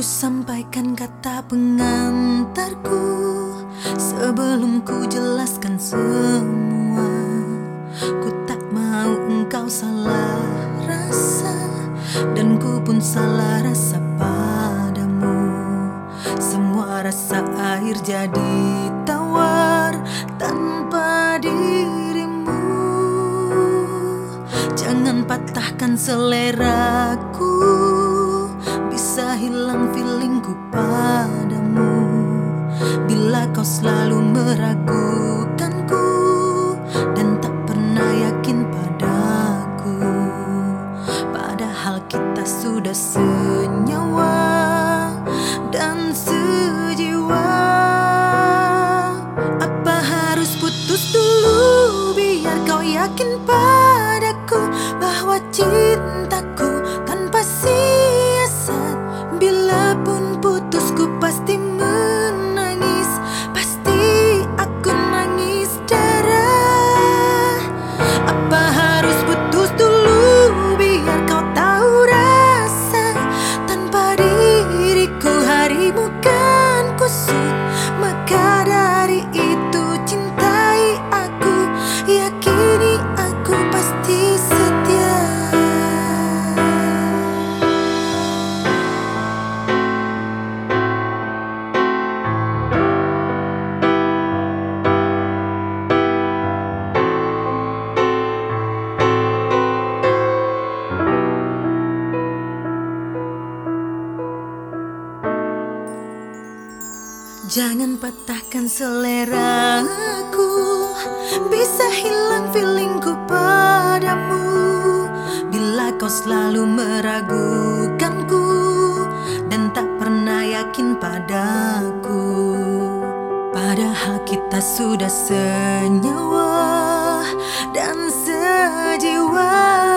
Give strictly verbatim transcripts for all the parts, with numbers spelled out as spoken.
sampaikan kata pengantarku sebelum ku jelaskan semua. Ku tak mau engkau salah rasa, dan ku pun salah rasa padamu. Semua rasa air jadi tawar tanpa dirimu. Jangan patahkan seleraku, bisa hilang feelingku padamu bila kau selalu meragukanku dan tak pernah yakin padaku. Padahal kita sudah senyawa dan sejiwa. Apa harus putus dulu biar kau yakin padaku bahwa cintaku tanpa siasat? Bila pun putus ku pasti menangis, pasti aku nangis darah. Apa harus putus dulu biar kau tahu rasa? Tanpa diriku harimu kan kusut, maka dari itu cintai aku, yakini aku pasti setia. Jangan patahkan seleraku, bisa hilang feelingku padamu bila kau selalu meragukanku dan tak pernah yakin padaku. Padahal kita sudah senyawa dan sejiwa.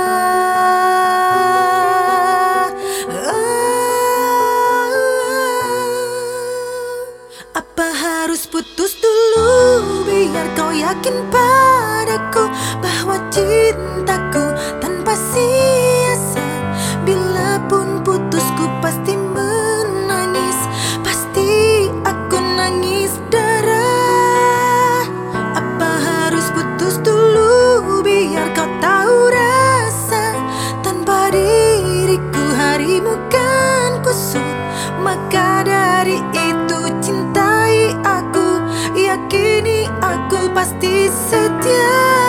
Apa harus putus dulu biar kau yakin padaku bahwa cintaku tanpa siasat? Bila pun putusku pasti menangis, pasti aku nangis darah. Apa harus putus dulu biar kau tahu rasa? Tanpa diriku harimu kan kusut, maka dari itu cintai aku, yakini aku pasti setia.